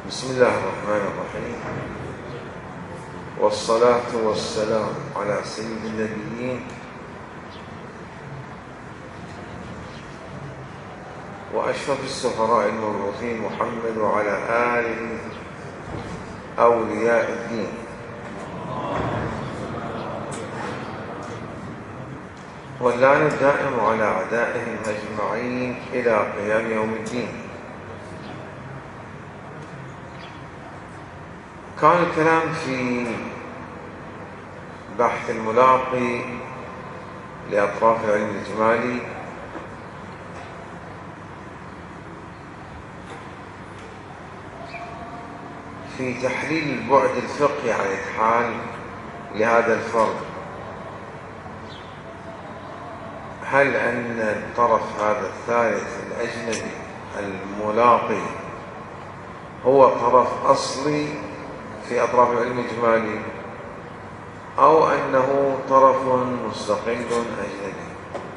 بسم الله الرحمن الرحيم، والصلاة والسلام على سيد النبيين وأشرف السفراء المبعوثين محمد وعلى آله أولياء الدين. واللعن الدائم على أعدائهم أجمعين إلى قيام يوم الدين. كان الكلام في بحث الملاقي لأطراف العلم الإجمالي في تحليل البعد الفقهي عن الإتحال لهذا الفرق. هل أن الطرف هذا الثالث الأجنبي الملاقي هو طرف أصلي في أطراف العلم الإجمالي أو أنه طرف مستقل أجنبي؟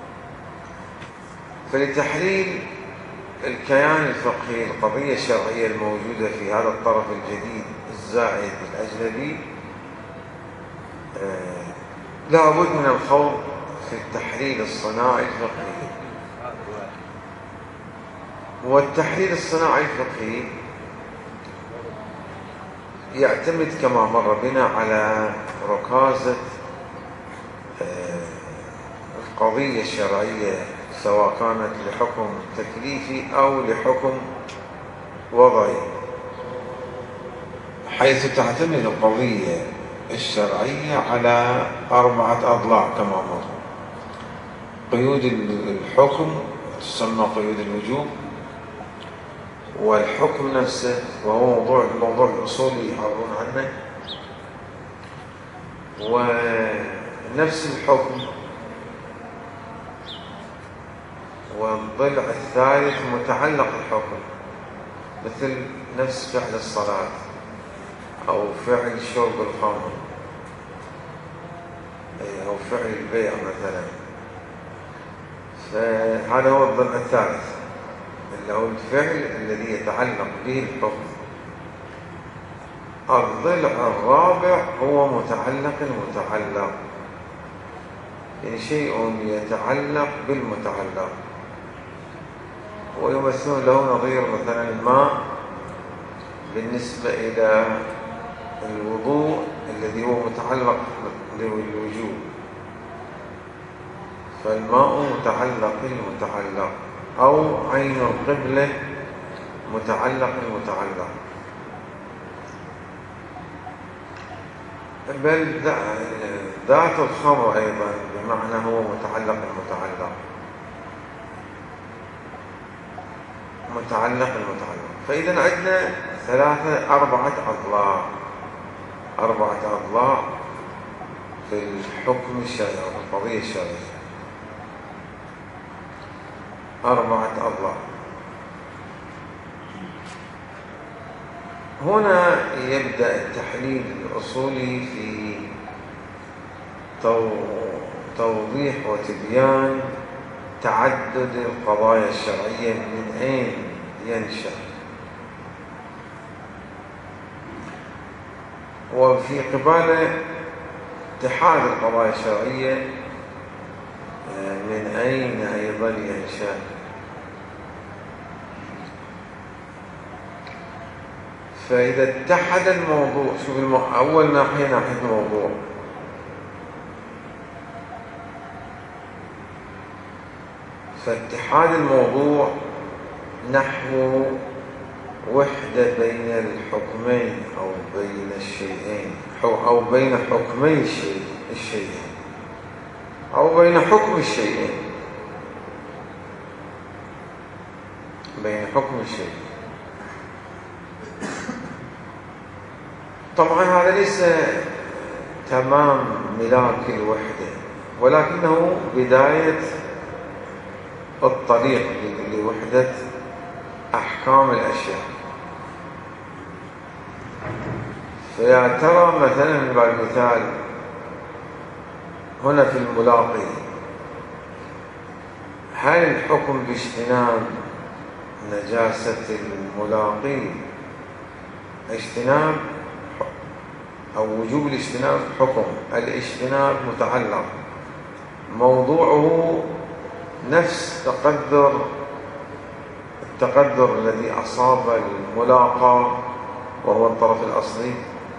فلتحليل الكيان الفقهي القضية الشرعية الموجودة في هذا الطرف الجديد الزائد الأجنبي لا بد من الخوض في التحليل الصناعي الفقهي. والتحليل الصناعي الفقهي يعتمد كما مر بنا على ركازة القضية الشرعية، سواء كانت لحكم تكليفي أو لحكم وضعي، حيث تعتمد القضية الشرعية على 4 أضلاع كما مر. قيود الحكم تسمى قيود الوجوب، والحكم نفسه وهو الموضوع الأصولي يحاولون عنه، ونفس الحكم، والضلع الثالث متعلق الحكم، مثل نفس فعل الصلاة أو فعل شرب الخمر أو فعل البيع مثلا. فهذا هو الضلع الثالث اللي هو الفعل الذي يتعلق به الحكم. الضلع الرابع هو متعلق المتعلق، يعني شيء يتعلق بالمتعلق، ويمثلون له نظير مثلا الماء بالنسبة إلى الوضوء الذي هو متعلق بالوجوب، فالماء متعلق المتعلق، أو عين القبلة متعلق المتعلق، بل ذات الخمر أيضا بمعنى هو متعلق المتعلق، متعلق المتعلق. فإذا عندنا 4 أضلاع في الحكم الشرعي أو في القضية الشرعية، 4 أضلاع. هنا يبدأ التحليل الأصولي في توضيح وتبيان تعدد القضايا الشرعية من أين ينشأ، وفي قبال اتحاد القضايا الشرعية من أين أيضا ينشأ. فإذا اتحد الموضوع، شوف أول ناحية الموضوع، فاتحاد الموضوع نحو وحدة بين الحكمين أو بين الشيئين، أو بين حكمي الشيئين، أو بين حكم الشيئين، بين حكم الشيئين. طبعا هذا ليس تمام ملاك الوحدة، ولكنه بداية الطريق لوحدة أحكام الأشياء. فيا ترى مثلا من باب المثال هنا في الملاقي، هل الحكم باجتناب نجاسة الملاقي اجتناب أو وجوب الاجتناب حكم، الاجتناب متعلق، موضوعه نفس التقدر الذي أصاب الملاقى وهو الطرف الأصلي.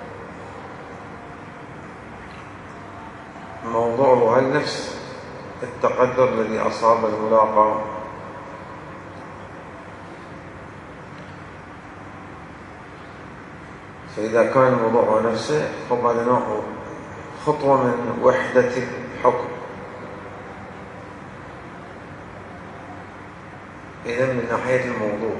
موضوعه هل نفس التقدر الذي أصاب الملاقى؟ فإذا كان الموضوع نفسه فهذا نوع خطوة من وحدة الحكم. إذن من ناحية الموضوع،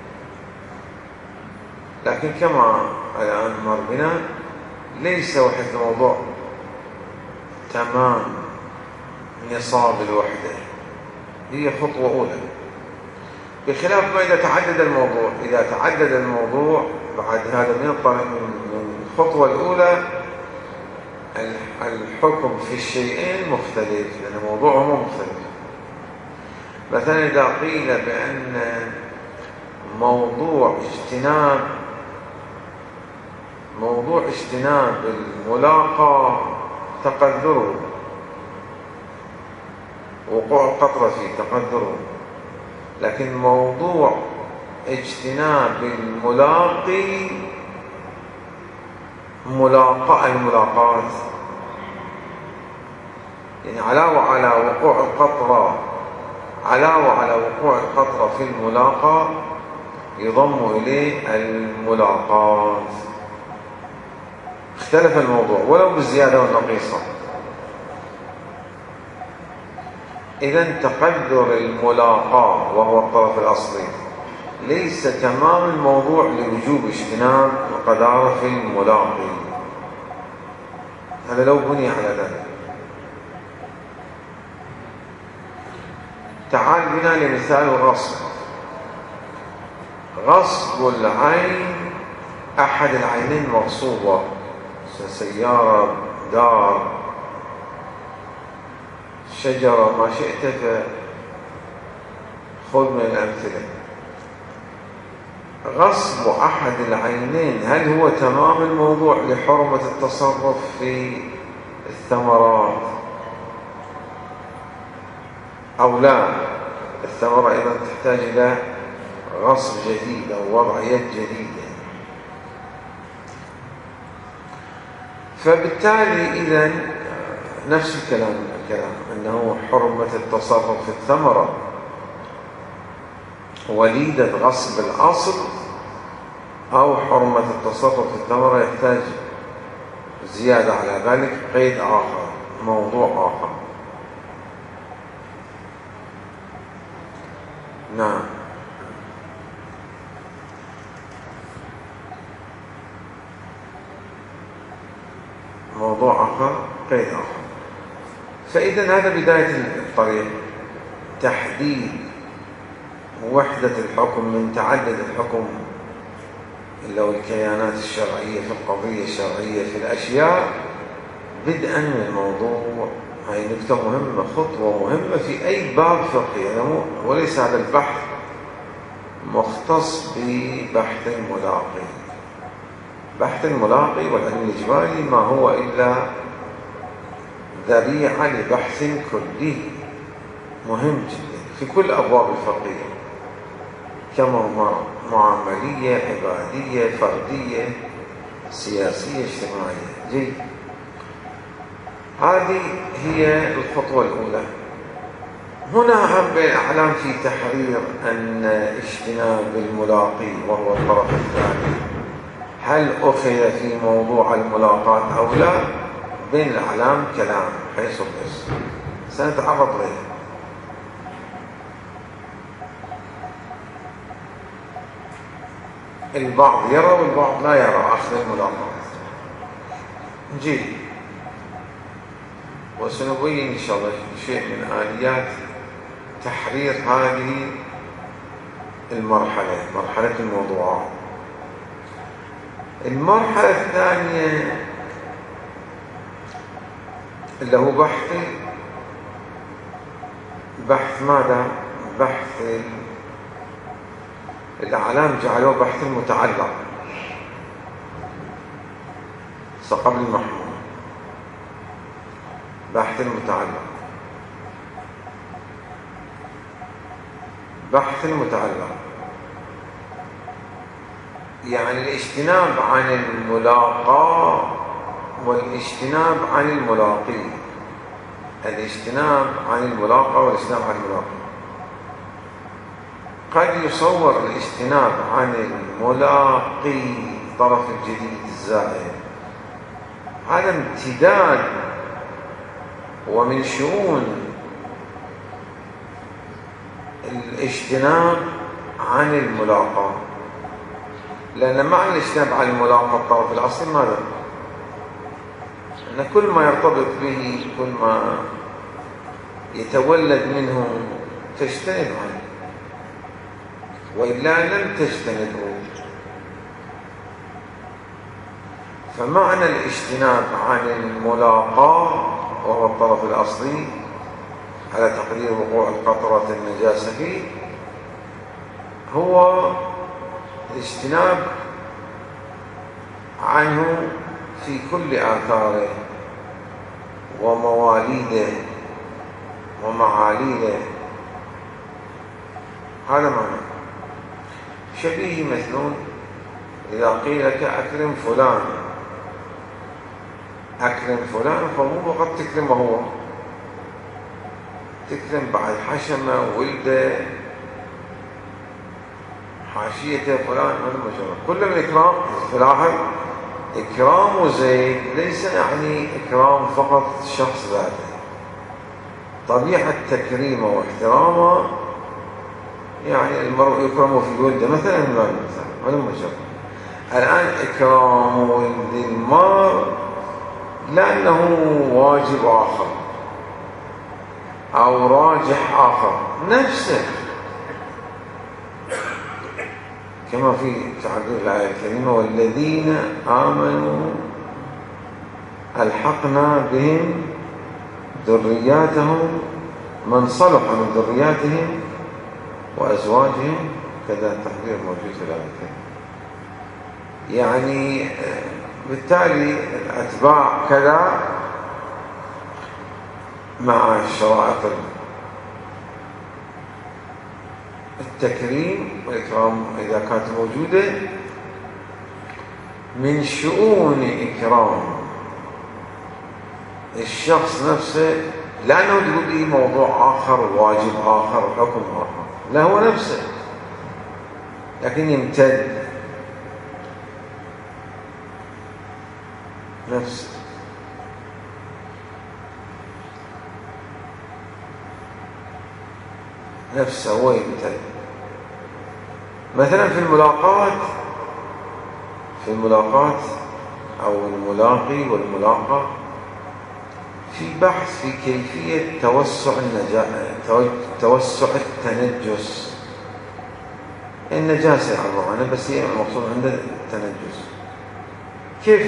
لكن كما الآن مر بنا ليس وحدة الموضوع تمام نصاب الوحدة، هي خطوة أولى، بخلاف ما إذا تعدد الموضوع بعد هذا من الخطوة الأولى الحكم في الشيئين مختلف، لأن موضوعهما مختلف. مثلا إذا قيل بأن موضوع اجتناب الملاقى تقدره، وقوع القطرة فيه تقدره، لكن موضوع اجتناب الملاقي الملاقات، يعني علاوة على وقوع القطرة في الملاقى يضم إليه الملاقات. اختلف الموضوع ولو بالزيادة والنقيصة. إذن تقدر الملاقى وهو الطرف الأصلي ليس تمام الموضوع لوجوب اجتناب القدارة في الملاقي، هذا لو بني على ذلك. تعال بنا لمثال الغصب. غصب العين، أحد العينين مغصوبة، سيارة، دار، شجرة، ما شئت فخذ من الأمثلة. غصب أحد العينين هل هو تمام الموضوع لحرمة التصرف في الثمرات أو لا؟ الثمرة أيضا تحتاج إلى غصب جديد أو وضع يد جديدة. فبالتالي إذن نفس الكلام أنه حرمة التصرف في الثمرة وليدة غصب الأصل، أو حرمة التصرف في الثمرة يحتاج زيادة على ذلك قيد آخر، موضوع آخر. نعم. موضوع آخر، قيد آخر. فإذا هذا بداية الطريق، تحديد وحدة الحكم من تعدد الحكم اللي هو الكيانات الشرعية في القضية الشرعية في الأشياء، بدءا من الموضوع. هاي نقطة مهمة، خطوة مهمة في أي باب فقهي، يعني وليس هذا البحث مختص ببحث الملاقي. بحث الملاقي والعلم الإجمالي ما هو إلا ذريعة لبحث كلي مهم جدا في كل أبواب الفقهية، كما معاملية، عبادية، فردية، سياسية، اجتماعية. جيد، هذه هي الخطوة الأولى. هنا أهم الأعلام في تحرير أن اجتناب الملاقي وهو الطرف الثاني هل أخذ في موضوع الملاقات أو لا؟ بين الأعلام كلام حيث القص سنتعرض له. البعض يرى والبعض لا يرى أخذ الملاقات. نجيب وسنبين إن شاء الله شيء من آليات تحرير هذه المرحلة، مرحلة الموضوعات. المرحلة الثانية اللي هو بحث ماذا؟ بحث الأعلام جعلوه بحث المتعلق. قبل المحمول. بحث المتعلق. بحث المتعلق يعني الاجتناب عن الملاقى والاجتناب عن الملاقي. الاجتناب عن الملاقى والاجتناب عن الملاقي. قد يصور الاجتناب عن الملاقي طرف الجديد الزائد هذا امتداد ومن شؤون الاجتناب عن الملاقى، لأن معنى الاجتناب عن الملاقى الطرف الأصلي ماذا؟ أن كل ما يرتبط به كل ما يتولد منه تجتنب عنه، وإلا لم تجتنبه. فمعنى الاجتناب عن الملاقى وهو الطرف الأصلي على تقدير وقوع القطرة النجاسة فيه هو الاجتناب عنه في كل آثاره ومواليده ومعاليده. هذا معنى. شبيه مثلون إذا قيل لك أكرم فلان، أكرم فلان فمو فقط تكرمه هو، تكرم بعد حشمه ولده حاشيته فلان، هذا مجرد كل من إكرام. فلاحظ إكرام زيد ليس يعني إكرام فقط شخص ذاته، طبيعة تكريمه واحترامه يعني المرء يكرم في ولده مثلا، هذا مجرد. الآن إكرام ولد المرء لأنه واجب آخر أو راجح آخر نفسه، كما في تعبير الآية الكريمة والذين آمنوا ألحقنا بهم ذرياتهم من صلح من ذرياتهم وأزواجهم، كذا تحذير موجود في الآية الكريمة. يعني بالتالي الأتباع كذا مع شرائط التكريم والإكرام إذا كانت موجودة من شؤون إكرام الشخص نفسه، لأنه تقول لي موضوع آخر واجب آخر حكم آخر، لا هو نفسه لكن يمتد نفسه هو يمتد. مثلا في الملاقات أو الملاقي والملاقى في بحث في كيفية توسع التنجس. النجاسة عبارة بس هي المقصود عند التنجس، كيف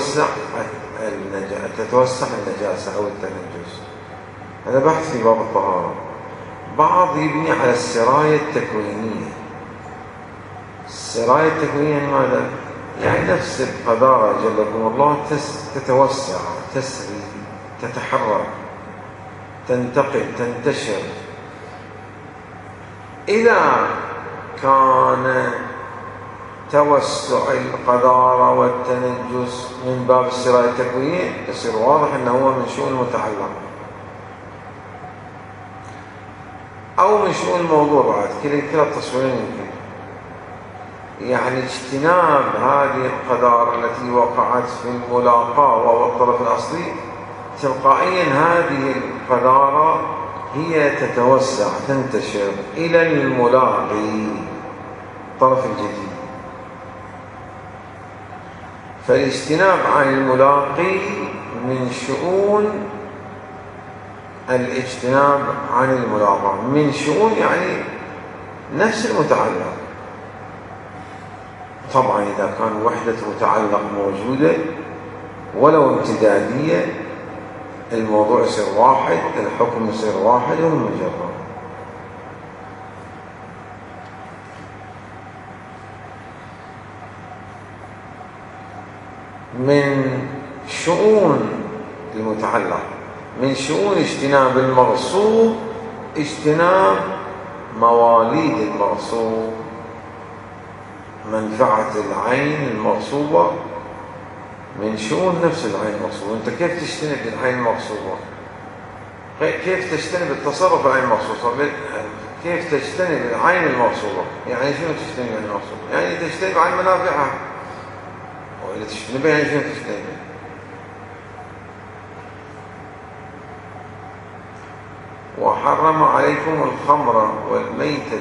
تتوسع النجاسة أو التنجس. هذا بحث في باب الطهارة. بعض يبني على السراية التكوينية. السراية التكوينية يعني ماذا؟ يعني نفس القذارة جلكم الله تتوسع، تسري، تتحرك، تنتقل، تنتشر. إذا كان توسع القذارة والتنجس من باب السراية التكوينية يصير واضح أنه هو من شؤون المتعلق أو من شؤون الموضوع. بعد كلا التصويرين يمكن. يعني اجتناب هذه القذارة التي وقعت في الملاقاة وهو الطرف الأصلي، تلقائيا هذه القذارة هي تتوسع تنتشر إلى الملاقي الطرف الجديد. فالاجتناب عن الملاقي من شؤون الاجتناب عن الملاقاة، من شؤون يعني نفس المتعلق. طبعا إذا كان وحدة متعلق موجودة ولو امتدادية الموضوع يصير واحد، الحكم يصير واحد والمجرد. من شؤون المتعلق. من شؤون اجتناب المغصوب اجتناب مواليد المغصوب، منفعة العين المغصوبة من شؤون نفس العين المغصوبة. أنت كيف تجتنب العين المغصوبة؟ كيف تجتنب التصرف العين المغصوبة؟ كيف تجتنب العين المغصوبة؟ يعني شنو تجتنب العين المغصوبة؟ يعني تجتنب عن منافعها، وإذا تجتنبها يعني شنو تجتنبها؟ وحرم عليكم الخمر والميتة.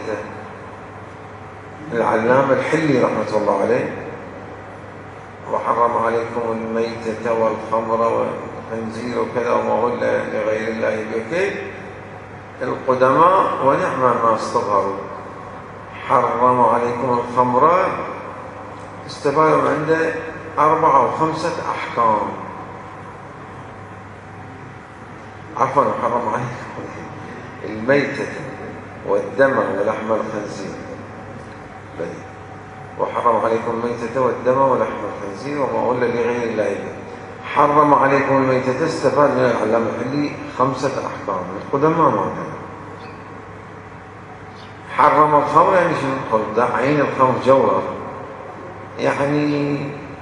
العلامة الحلي رحمة الله عليه: وحرم عليكم الميتة والخمر والخنزير وكذا وما أهل لغير الله به. القدماء ونعم ما استظهروا. حرم عليكم الخمر استفادوا عنده 4 أو 5 أحكام. عفوا، حرم عليكم الميتة والدم ولحم الخنزير. وحرم عليكم الميتة والدم ولحم الخنزير وما أهل لغير الله به. حرم عليكم الميتة استفاد من العلامة الحلي 5 أحكام. القدماء ما كان. حرم الخمر يعني شنو؟ قل عين الخمر جوهر، يعني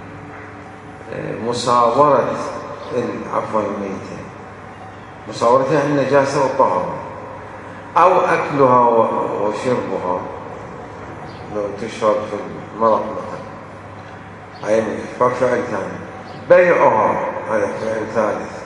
مساورة الميتة، مساورتها النجاسة والطهارة، أو أكلها وشربها لو تشرب في المرق مثلا، أي فعل ثاني. بيعها هذا فعل ثالث.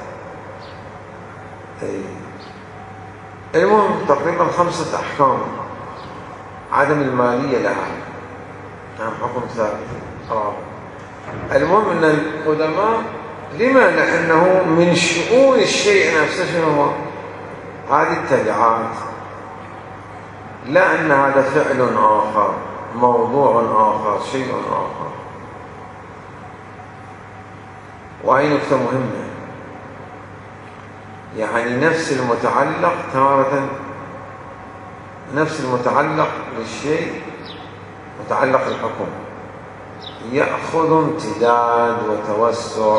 المهم تقريبا 5 أحكام. عدم المالية لها حكم ثالث رابع. المهم أن القدماء لما؟ لأنه من شؤون الشيء نفسه شنو هو؟ هذه التبعات، لا أن هذا فعل آخر، موضوع آخر، شيء آخر. وهي نكتة مهمة، يعني نفس المتعلق تارة، نفس المتعلق للشيء متعلق الحكم يأخذ امتداد وتوسع.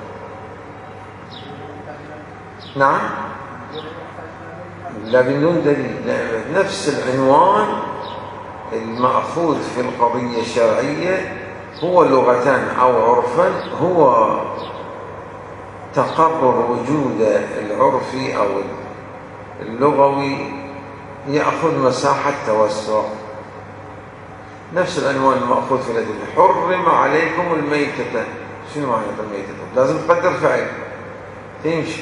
نعم، لا بدون دليل. نفس العنوان المأخوذ في القضية الشرعية هو لغة أو عرفا هو تقرر وجود العرفي أو اللغوي يأخذ مساحة توسع. نفس العنوان المأخوذ في الأدلة: حرم عليكم الميتة. شنو معنى الميتة؟ لازم تقدر فعل تمشي،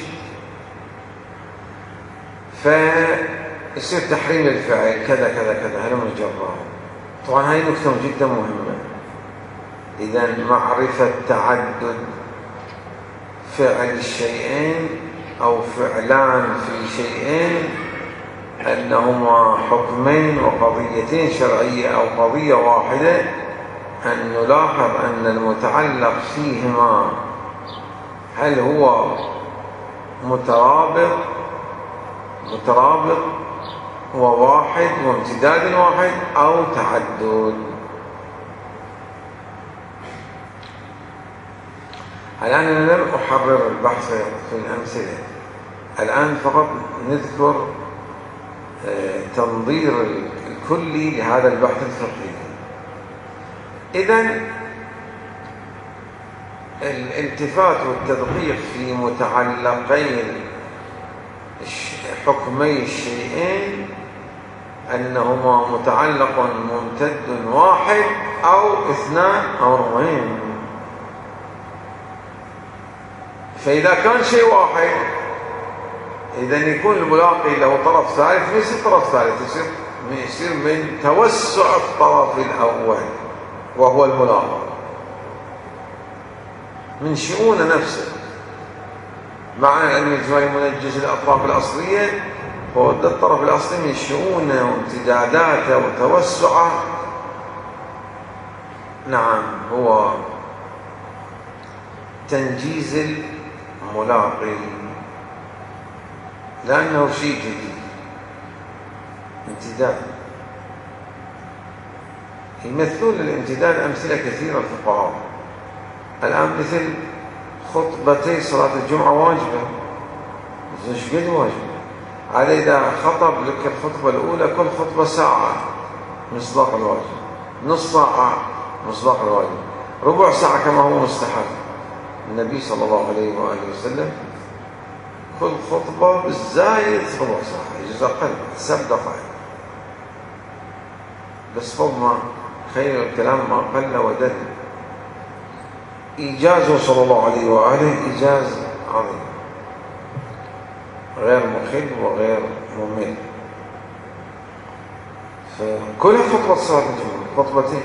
فيصير تحريم الفعل كذا كذا كذا. هذا من الجرار. طبعا هاي نكتة جدا مهمة. إذا معرفة تعدد فعل الشيئين أو فعلان في شيئين أنهما حكمين وقضيتين شرعية أو قضية واحدة، أن نلاحظ أن المتعلق فيهما هل هو مترابط وواحد وامتداد واحد أو تعدد. الآن أنا لم أحرر البحث في الأمثلة، الآن فقط نذكر تنظير الكلي لهذا البحث الفقهي. إذن الالتفات والتدقيق في متعلقين حكمي الشيئين أنهما متعلق ممتد واحد أو 2 أمرين. فإذا كان شيء واحد إذن يكون الملاقي له طرف ثالث، ما يصير طرف ثالث، يصير من توسع الطرف الأول وهو الملاقي من شؤون نفسه. معنى العلم الإجمالي منجز الأطراف الأصلية، هو الطرف الأصلي من شؤونه وامتداداته وتوسعه. نعم، هو تنجيز الملاقي، لأنه شيء جديد، امتداد. يمثلون للامتداد أمثلة كثيرة الفقهاء الآن، مثل خطبتي صلاة الجمعة واجبة، ايش قد واجبة؟ على إذا خطب لك الخطبة الأولى كل خطبة ساعة مصداق الواجب، نص ساعة مصداق الواجب، ربع ساعة كما هو مستحب. النبي صلى الله عليه وآله وسلم كل خطبة بالزايد ربع ساعة، يجوز أقل 7 دقائق، بس فوق ما خير الكلام ما قل ودل. إيجازه صلى الله عليه وآله إيجاز عظيم غير مخل وغير ممل. فكلها خطبة صلاة الجمعة، خطبتين،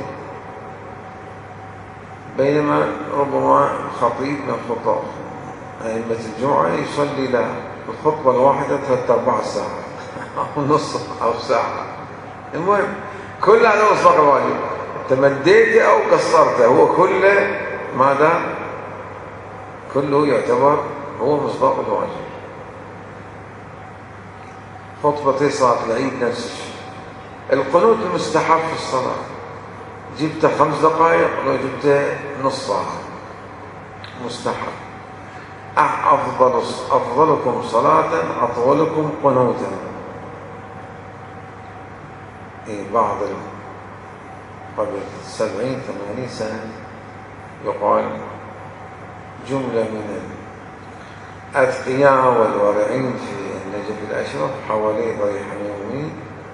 بينما ربما خطيب من خطاب أئمة الجمعة يصلي له الخطبة الواحدة 3-4 ساعات أو نص أو ساعة. المهم كل هذا مصداق الواجب، تمديته أو قصرته هو كله ماذا؟ كله يعتبر هو مصداق الواجب. خطبتي صلاة العيد نفس الشيء. القنوت المستحب في الصلاة جبت 5 دقائق لو جبت نص ساعة مستحب. أفضلكم صلاة أطولكم قنوتا. بعض قبل 70-80 سنة يقال جملة من الأذكياء والورعين في النجف الأشرف حوالي ضريح يومي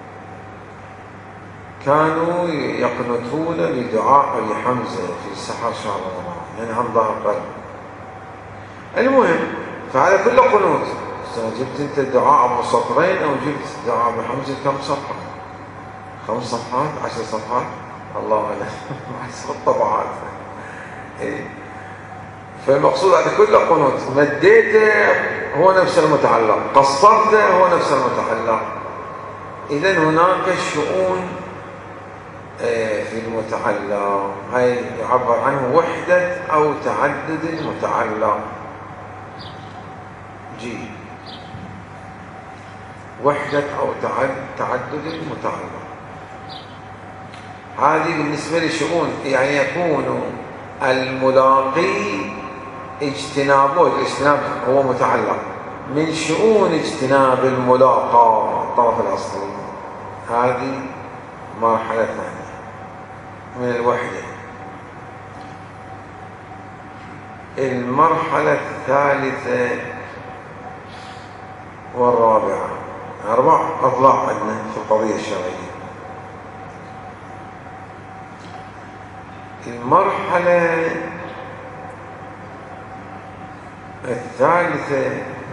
كانوا يقنطون بدعاء أبي حمزة في سحر شهر رمضان، يعني عن ظهر قلب. المهم فعلى كل قنوت جبت انت دعاء ابو سطرين او جبت دعاء ابو حمزة كم صفحة؟ 5 صفحات 10 صفحات الله اعلم حسب الطبعات. فالمقصود على كل قنوت مديته هو نفس المتعلق، قصرته هو نفس المتعلق. اذا هناك شؤون في المتعلق، هاي يعبر عنه وحدة او تعدد المتعلق. جي وحدة أو تعدد المتعلق، هذه بالنسبة لشؤون، يعني يكون الملاقي اجتنابه، الاجتناب هو متعلق من شؤون اجتناب الملاقى الطرف الأصلي. هذه مرحلة ثانية من الوحدة. المرحلة الثالثة والرابعة، 4 أضلاع عندنا في القضية الشرعية. المرحلة الثالثة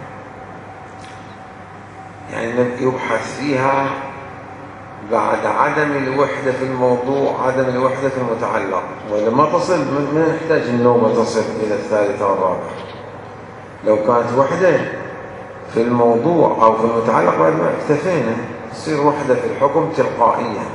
يعني يبحث فيها بعد عدم الوحدة في الموضوع، عدم الوحدة في المتعلق، ولما تصل ما نحتاج النوبة تصل إلى الثالثة والرابعة. لو كانت وحدة في الموضوع أو في المتعلق بعد ما اكتفينا، تصير وحدة في الحكم تلقائيا.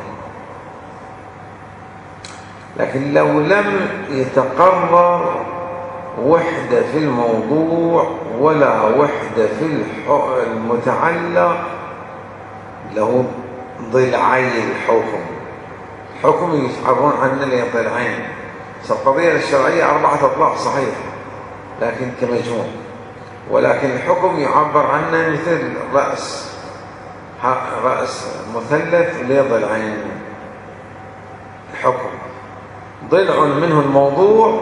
لكن لو لم يتقرر وحدة في الموضوع ولا وحدة في المتعلق، له ضلعي الحكم. الحكم يعبرون عنه لضلعين. القضية الشرعية 4 أضلاع صحيح لكن كمجموع، ولكن الحكم يعبر عنه مثل رأس مثلث لضلعين. الحكم ضلع منه الموضوع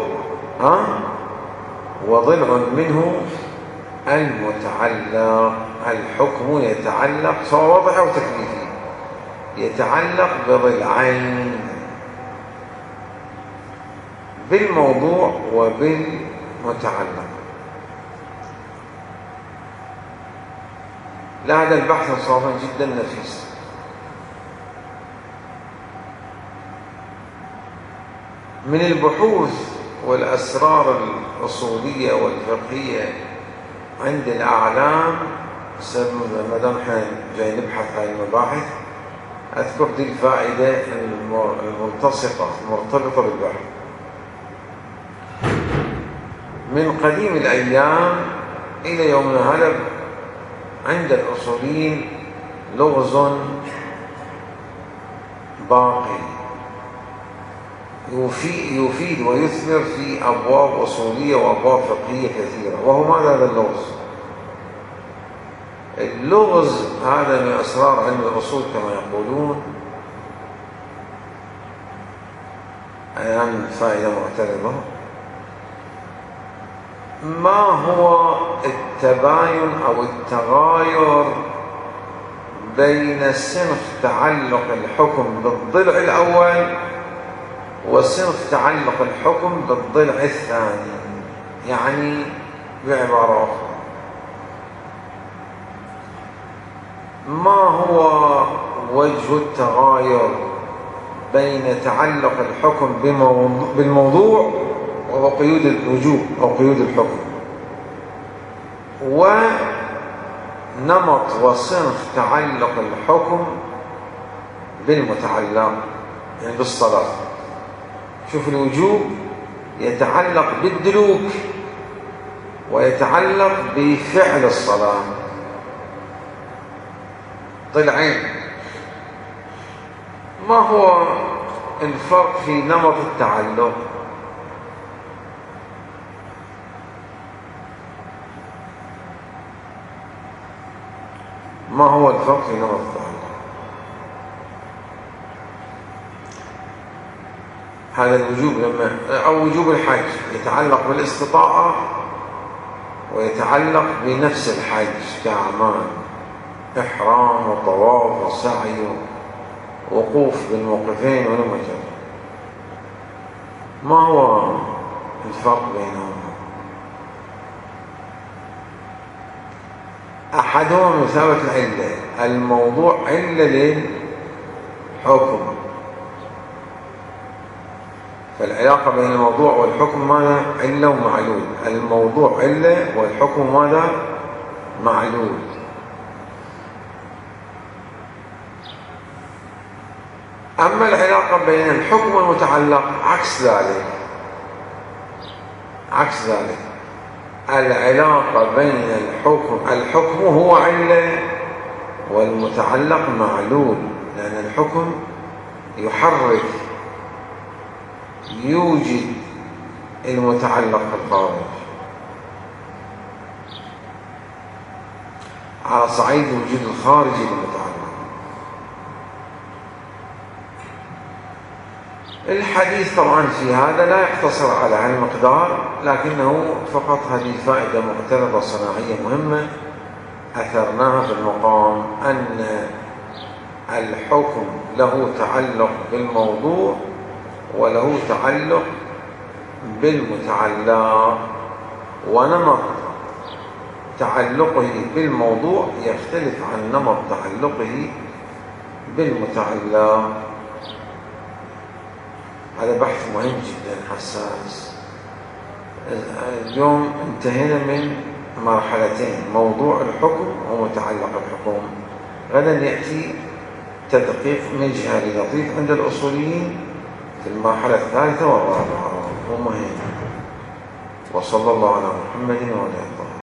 وضلع منه المتعلق. الحكم يتعلق سواء واضح أو تكليفي، يتعلق بضلعين، بالموضوع وبالمتعلق. لا هذا البحث صراحة جدا نفيس. من البحوث والأسرار الأصولية والفقهية عند الأعلام، ما دام احنا جاي نبحث عن المباحث أذكر دي الفائدة الملتصقة المرتبطة بالبحث. من قديم الأيام إلى يومنا هذا عند الأصوليين لغز باقي يفيد ويثمر في أبواب أصولية وأبواب فقهية كثيرة. وهو ماذا هذا اللغز؟ اللغز هذا من أسرار علم الأصول كما يقولون، أيام فائدة معترضة. ما هو التباين أو التغاير بين صنف تعلق الحكم بالضلع الأول وصنف تعلق الحكم بالضلع الثاني؟ يعني بعبارة أخرى، ما هو وجه التغاير بين تعلق الحكم بالموضوع وهو قيود الوجوب أو قيود الحكم، ونمط وصنف تعلق الحكم بالمتعلق يعني بالصلاة؟ شوف، الوجوب يتعلق بالدلوك ويتعلق بفعل الصلاة، ضلعين. ما هو الفرق في نمط التعلق؟ ما هو الفرق في نمط التعلق؟ هذا الوجوب أو وجوب الحج يتعلق بالاستطاعة ويتعلق بنفس الحج كأعمال إحرام وطواف وسعي ووقوف بالموقفين ونمجر. ما هو الفرق بينهما؟ أحدهما مثابة العلة، الموضوع علة للحكم، فالعلاقة بين الموضوع والحكم ماذا؟ علة ومعلول. الموضوع علة والحكم ماذا؟ معلول. أما العلاقة بين الحكم والمتعلق عكس ذلك، عكس ذلك. العلاقة بين الحكم هو علة والمتعلق معلول، لأن الحكم يحرك يوجد المتعلق في الخارج على صعيد وجود الخارجي للمتعلق. الحديث طبعا في هذا لا يقتصر على هالمقدار، لكنه فقط هذه فائدة معترضة صناعية مهمة أثرناها في المقام، أن الحكم له تعلق بالموضوع وله تعلق بالمتعلق، ونمط تعلقه بالموضوع يختلف عن نمط تعلقه بالمتعلق. هذا بحث مهم جدا حساس. اليوم انتهينا من مرحلتين، موضوع الحكم ومتعلق الحكم. غدا يأتي تدقيق من جهة لطيف عند الأصوليين في المرحلة الثالثة والرابعة، ومهم. وصلى الله على محمد وعلى آله.